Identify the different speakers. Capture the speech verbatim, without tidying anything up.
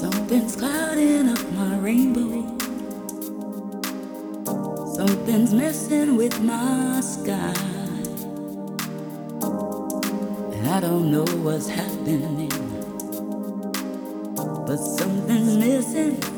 Speaker 1: Something's clouding up my rainbow. Something's messing with my sky. And I don't know what's happening, but something's missing